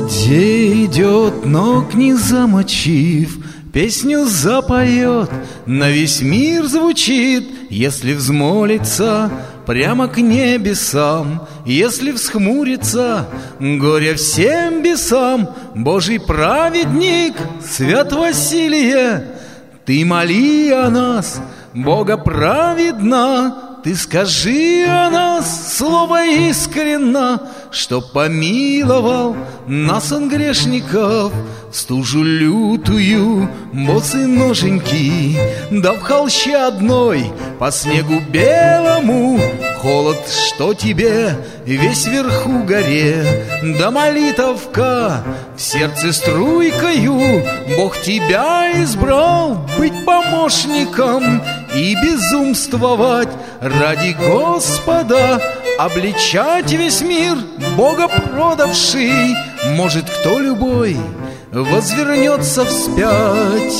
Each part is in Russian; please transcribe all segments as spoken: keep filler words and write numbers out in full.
воде идет, ног не замочив, песню запоет, на весь мир звучит, если взмолится прямо к небесам, если всхмурится горе всем бесам. Божий праведник, свят Василие, ты моли о нас, Бога праведна. Ты скажи о нас слово искренно, что помиловал нас, он грешников, в стужу лютую, босые ноженьки, да в холще одной, по снегу белому, холод, что тебе весь вверху горе, да молитовка в сердце струйкою. Бог тебя избрал быть помощником и безумствовать ради Господа, обличать весь мир, Бога продавший. Может, кто любой возвернется вспять.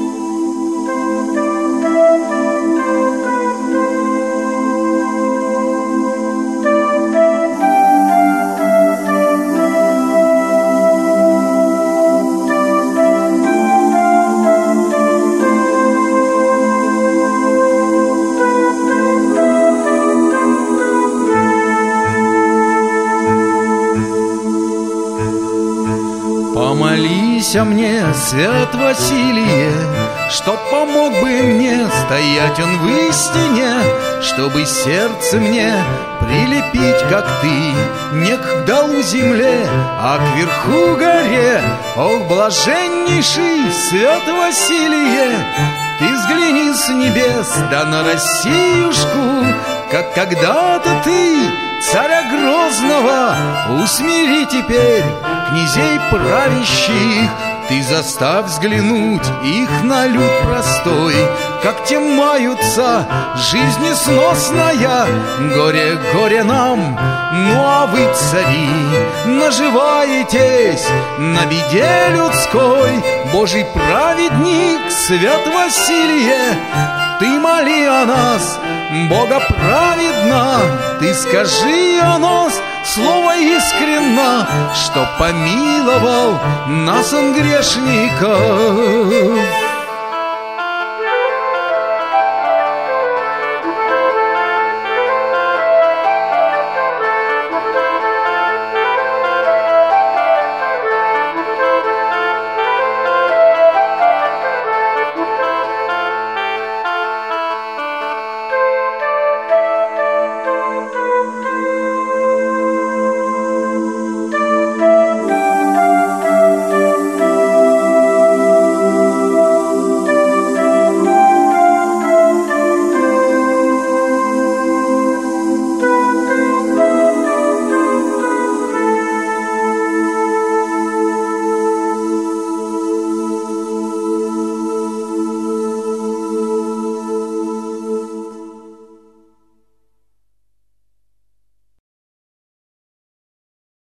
Помолись о мне, свят Василие, чтоб помог бы мне стоять он в истине, чтобы сердце мне прилепить, как ты, не к долу земле, а к верху горе. Ох, блаженнейший свят Василие, ты взгляни с небес, да на Россиюшку, как когда-то ты царя Грозного усмири теперь князей правящих. Ты заставь взглянуть их на люд простой, как те маются, жизнь несносная. Горе, горе нам, ну а вы, цари, наживаетесь на беде людской. Божий праведник, свят Василие, ты моли о нас, Бога праведна. Ты скажи о нас слово искренно, что помиловал нас, он грешников.